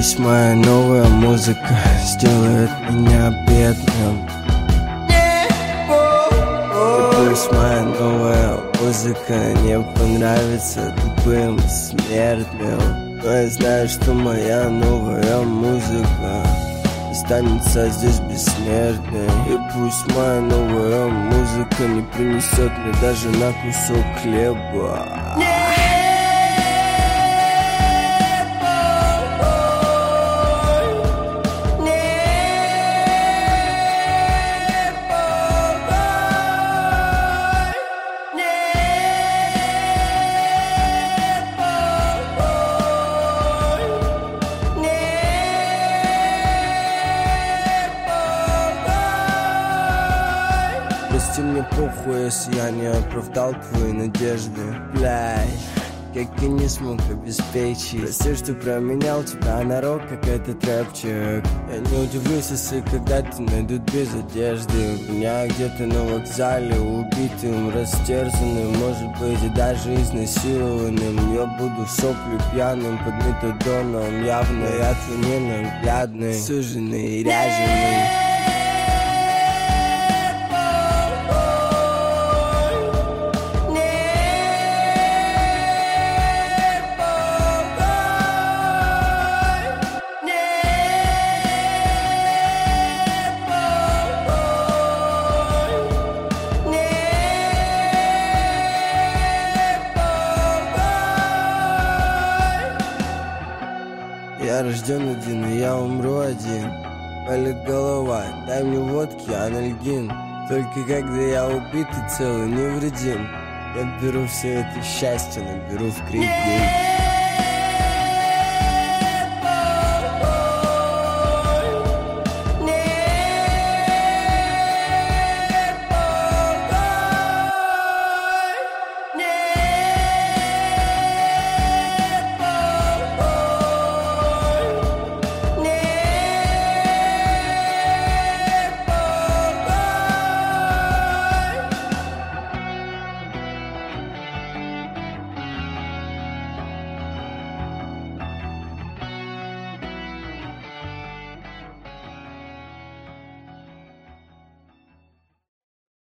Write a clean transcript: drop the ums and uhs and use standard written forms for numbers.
пусть моя новая музыка сделает меня бедным. И пусть моя новая музыка не понравится тупым смертным. Но я знаю, что моя новая музыка останется здесь бессмертной. И пусть моя новая музыка не принесет мне даже на кусок хлеба. Прости мне похуй, если я не оправдал твои надежды. Блядь, как я не смог обеспечить. Прости, что променял тебя на рок, как этот рэпчик. Я не удивлюсь, если когда-то найдут без одежды меня где-то на вокзале, убитым, растерзанным, может быть, и даже изнасилованным. Я буду соплю пьяным под метадоном, явно я твой ненаглядный, суженный и ряженый. Я рожден один, и я умру один. Болит голова, дай мне водки, анальгин. Только когда я убит и целый, невредим, я беру все это счастье, наберу в кредит.